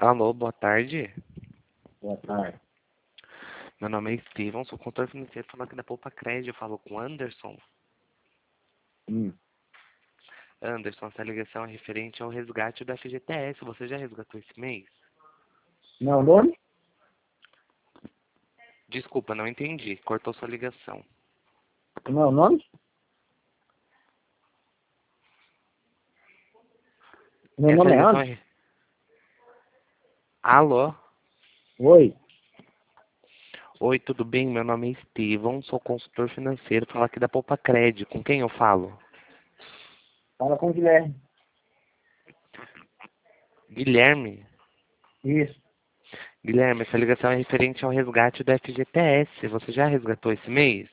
Alô, boa tarde. Boa tarde. Meu nome é Steven, sou consultor financeiro, falando aqui da Poupa Crédito. Eu falo com o Anderson. Anderson, essa ligação é referente ao resgate do FGTS. Você já resgatou esse mês? Meu nome? Desculpa, não entendi. Cortou sua ligação. Meu nome? Meu Essa nome é ligação Anderson? é... Alô? Oi. Oi, tudo bem? Meu nome é Steven, sou consultor financeiro, falo aqui da Poupa Crédito. Com quem eu falo? Fala com o Guilherme. Guilherme? Isso. Guilherme, essa ligação é referente ao resgate do FGTS. Você já resgatou esse mês?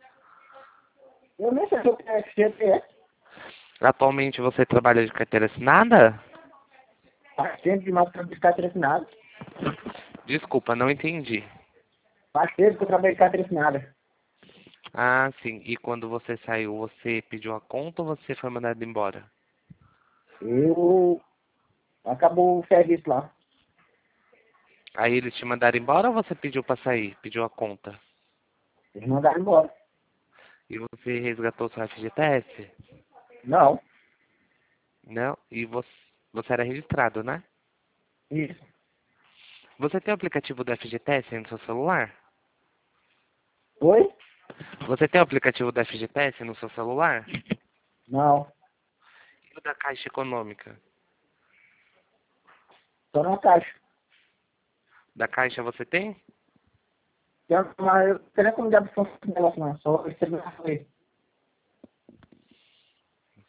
Eu nem sei o que é FGTS. Atualmente você trabalha de carteira assinada? Faz tempo demais que eu trabalho de carteira assinada. Desculpa, não entendi. Faz tempo que eu trabalho de carteira assinada. Ah, sim. E quando você saiu, você pediu a conta ou você foi mandado embora? Eu... Acabou o serviço lá. Aí eles te mandaram embora ou você pediu pra sair? Pediu a conta? Eles mandaram embora. E você resgatou seu FGTS? Não. Não? E você era registrado, né? Isso. Você tem o aplicativo do FGTS aí no seu celular? Oi? Você tem o aplicativo do FGTS no seu celular? Não. E o da Caixa Econômica? Tô na caixa. Da Caixa você tem? Mas eu não sei nem como diabo funciona esse negócio não. Só recebi uma vez.